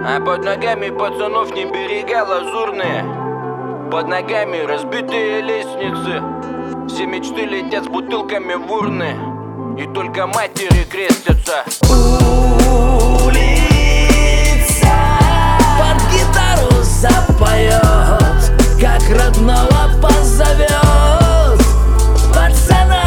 А под ногами пацанов не берега лазурные. Под ногами разбитые лестницы. Все мечты летят с бутылками в урны. И только матери крестятся. Улица под гитару запоет, как родного позовет пацана.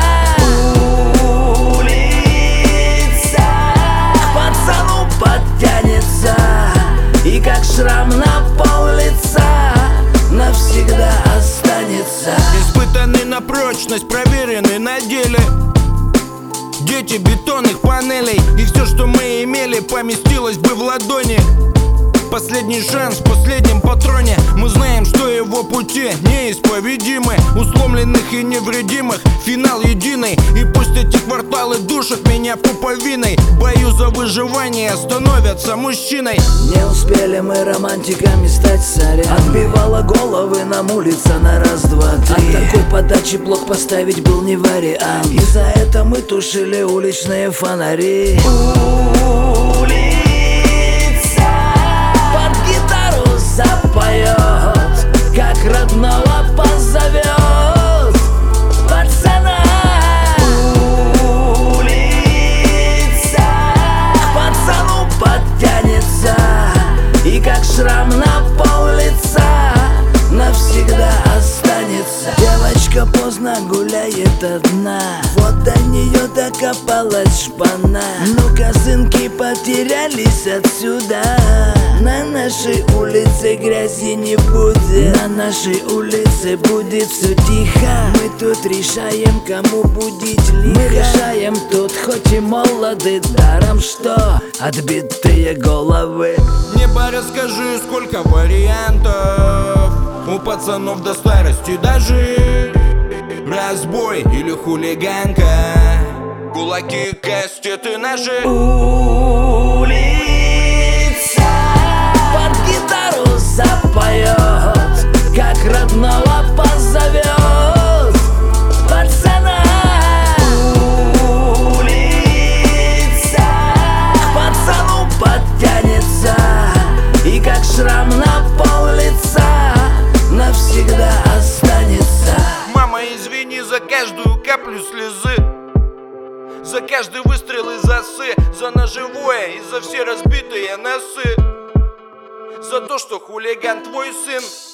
Улица к пацану подтянется, и как шрам на пол лица навсегда останется. Испытанный на прочность, проверенный на деле. Дети бетонных панелей, и все, что мы имели, поместилось бы в ладони. Последний шанс в последнем патроне. Мы знаем, что его пути неисповедимы. У сломленных и невредимых финал единый. И пусть эти кварталы душат меня пуповиной, в бою за выживание становятся мужчиной. Не успели мы романтиками стать, сорян. Отбивала головы нам улица на раз, два, три. От такой подачи блок поставить был не вариант, и за это мы тушили уличные фонари. Запоет, как родного позовет пацана. Улица к пацану подтянется, и как шрам на пол лица навсегда останется. Девочка поздно гуляет одна, вот до нее докопалась шпана. Ну косынки потерялись отсюда. На нашей улице грязи не будет, на нашей улице будет все тихо. Мы тут решаем, кому будить лихо. Мы решаем тут, хоть и молоды, даром что отбитые головы. Небо, расскажи, сколько вариантов у пацанов до старости дожить. Разбой или хулиганка, кулаки, кастеты, ножи. Улица под гитару запоет, как родного позовет пацана. Улица к пацану подтянется, и как шрам на пол лица навсегда останется. Мама, извини за каждую каплю слезы, за каждый выстрел из осы, за ножевое и за все разбитые носы, за то, что хулиган твой сын.